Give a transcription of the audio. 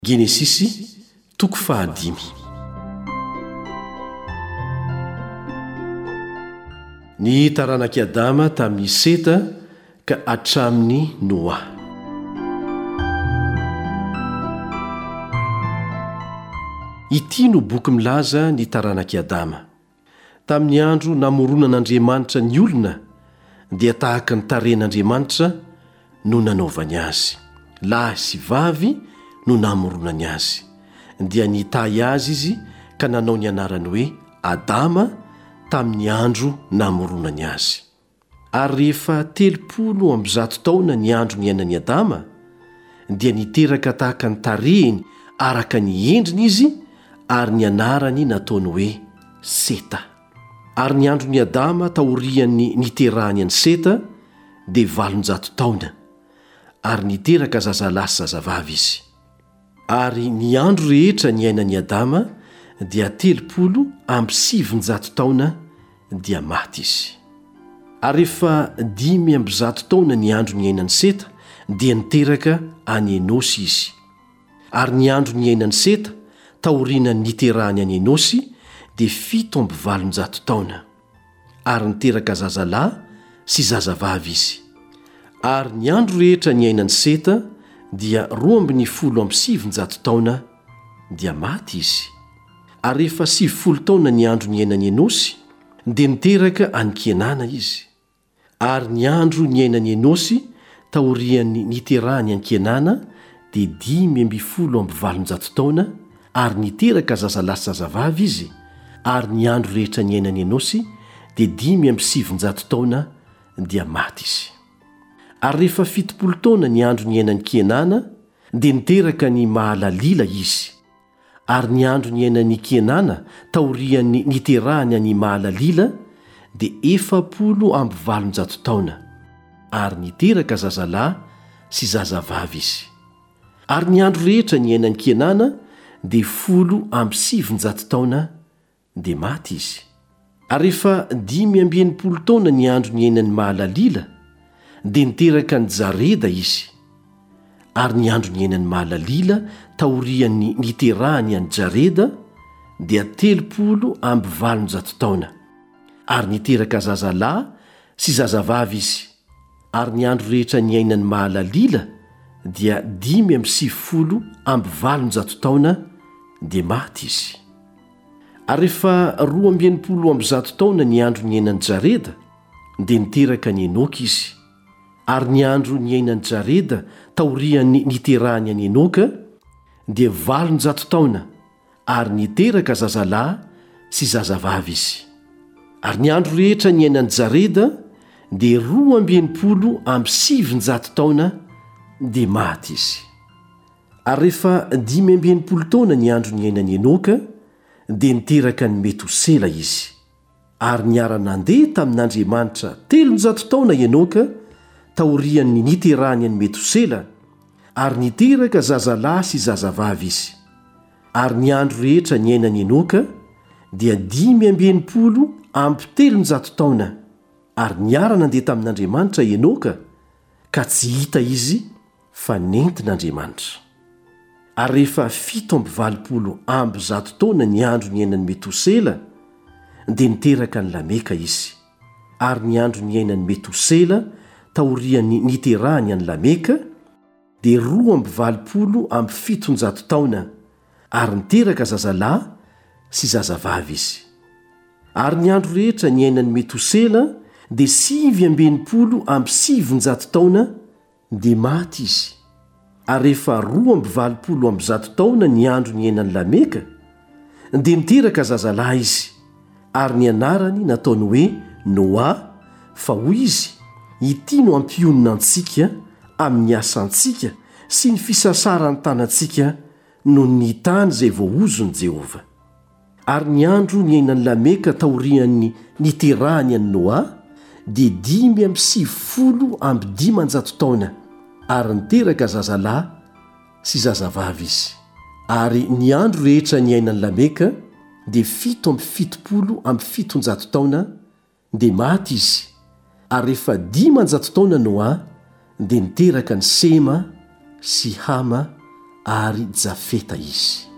Genesisy toko fahadimy. Ny taranak'i Adama tamin'ny Seta ka hatramin'ny Noa. Ity no boky milaza ny taranak'i Adama. Tamin'ny andro namoronan'Andriamanitra ny olona dia tahaka ny taren'Andriamanitra no nanaovany azy. Lahy sy vavy no namoronany azy. Dia nitahy azy izy ka nanao ny anarany hoe Adama tamin'ny andro namoronany azy. Ary rehefa 300 taona ny andro niainan'i Adama, dia niteraka tahaka ny tarehiny araka ny endriny izy, ary ny anarany nataony hoe Seta. Ary ny andro ny Adama taorian'ny niterahany any Seta dia 800 taona, ary niteraka zazalahy sy zazavavy izy. Ary ny andro rehetra ny ainan'i Adama dia 307 taona dia maty izy. Ary rehefa 500 taona ny andro ny ainan'i Seta dia niteraka any Enosy izy. Ary ny andro ny ainan'i Seta taorian'ny niterahany any Enosy dia 700 taona, ary niteraka zazalahy sy zazavavy izy. Ary ny andro rehetra ny ainan'i Seta dia 270 taona dia maty izy. Ary rehefa 70 taona ny andro ny ainan'i Enosy dia niteraka any Kenana izy. Ary ny andro ny ainan'i Enosy taorian'ny niterahany any Kenana dia 570 taona, ary niteraka zazalahy sy zazavavy izy. Ary ny andro rehetra ny ainan'i Enosy dia 570 taona dia maty izy. Ary rehefa 70 taona ny andro ny ainan'i Kenana dia niteraka ny Mahalalila izy. Ary ny andro ny ainan'i Kenana taorian'ny niterahany any Mahalalila dia 470 taona, ary niteraka zazalahy sy zazavavy izy. Ary ny andro rehetra ny ainan'i Kenana dia 170 taona dia maty izy. Ary rehefa 590 taona ny andro ny ainan'ny Mahalalila dia niteraka ny Jareda izy. Ary ny andro ny ainan'ny Mahalalila taorian'ny niterahany any Jareda dia 370 taona, ary niteraka zazalahy sy zazavavy izy. Ary ny andro rehetra ny ainan'ny Mahalalila dia 570 taona dia maty izy. Ary rehefa 290 taona ny andro ny ainan'ny Jareda dia niteraka ny Enoka izy. Ary ny andro ny ainan'ny Jareda taorian'ny niterahany any Enoka dia 800 taona, ary niteraka zazalahy sy zazavavy izy. Ary ny andro rehetra ny ainan'ny Jareda dia 270 taona dia maty izy. Ary rehefa 590 taona ny andro ny ainan'ny Enoka dia niteraka ny Metosela izy. Ary niara-nandeha tamin'Andriamanitra 300 taona Enoka taorian'ny niterahany any Metosela, ary niteraka zazalahy sy zazavavy izy. Ary ny andro rehetra ny ainan'i Enoka dia 570 taona, ary niara-nandeha tamin'Andriamanitra Enoka ka tsy hita izy fa nentin'Andriamanitra. Ary rehefa 720 taona ny andro ny ainan'ny Metosela dia niteraka ny Lameka izy. Ary ny andro ny ainan'ny Metosela taorian'ny niterahany any Lameka dia 270 taona, ary niteraka zazalahy sy zazavavy izy. Ary ny andro rehetra ny ainan'ny Metosela dia 570 taona dia maty izy. Ary rehefa 270 taona ny andro ny ainan'ny Lameka dia niteraka zazalahy izy, ary ny anarany nataony hoe Noa, fa hoy izy, ity no ampionina antsika amin'ny asantsika sy ny fisasarany tanantsika no ny tany izay voaozony Jehova. Ary ny andro ny ainan'ny Lameka taorian'ny niterahany any Noa dia 550 taona, ary niteraka zazalahy sy zazavavy izy. Ary ny andro rehetra ny ainan'ny Lameka dia 770 taona dia maty izy. Ary rehefa 500 taona Noa dia niteraka ny Sema sy Hama ary jafeta izy.